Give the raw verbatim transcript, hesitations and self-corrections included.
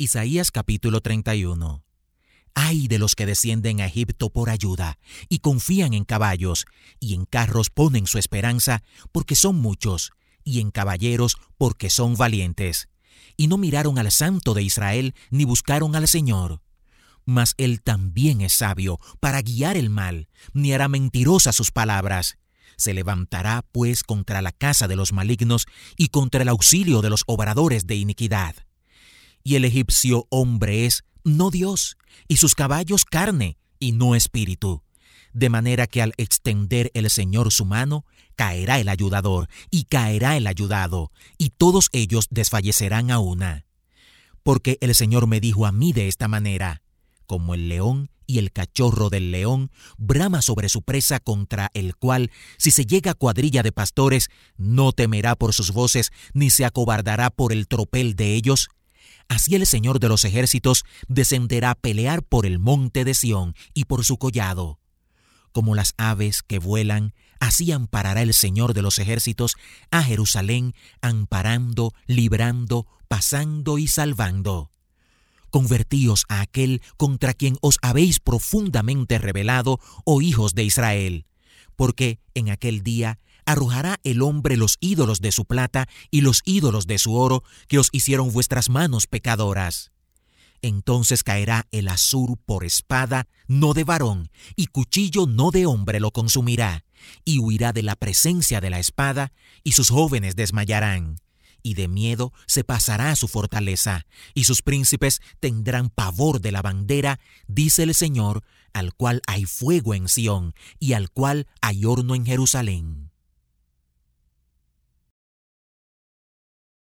Isaías capítulo treinta y uno. Ay de los que descienden a Egipto por ayuda, y confían en caballos, y en carros ponen su esperanza, porque son muchos, y en caballeros, porque son valientes. Y no miraron al Santo de Israel, ni buscaron al Señor. Mas Él también es sabio para guiar el mal, ni hará mentirosas sus palabras. Se levantará, pues, contra la casa de los malignos, y contra el auxilio de los obradores de iniquidad. Y el egipcio hombre es, no Dios, y sus caballos carne, y no espíritu. De manera que al extender el Señor su mano, caerá el ayudador, y caerá el ayudado, y todos ellos desfallecerán a una. Porque el Señor me dijo a mí de esta manera: como el león y el cachorro del león brama sobre su presa, contra el cual, si se llega cuadrilla de pastores, no temerá por sus voces, ni se acobardará por el tropel de ellos, así el Señor de los ejércitos descenderá a pelear por el monte de Sión y por su collado. Como las aves que vuelan, así amparará el Señor de los ejércitos a Jerusalén, amparando, librando, pasando y salvando. Convertíos a aquel contra quien os habéis profundamente rebelado, oh hijos de Israel, porque en aquel día arrojará el hombre los ídolos de su plata y los ídolos de su oro que os hicieron vuestras manos pecadoras. Entonces caerá el Asur por espada, no de varón, y cuchillo no de hombre lo consumirá, y huirá de la presencia de la espada, y sus jóvenes desmayarán. Y de miedo se pasará a su fortaleza, y sus príncipes tendrán pavor de la bandera, dice el Señor, al cual hay fuego en Sión, y al cual hay horno en Jerusalén.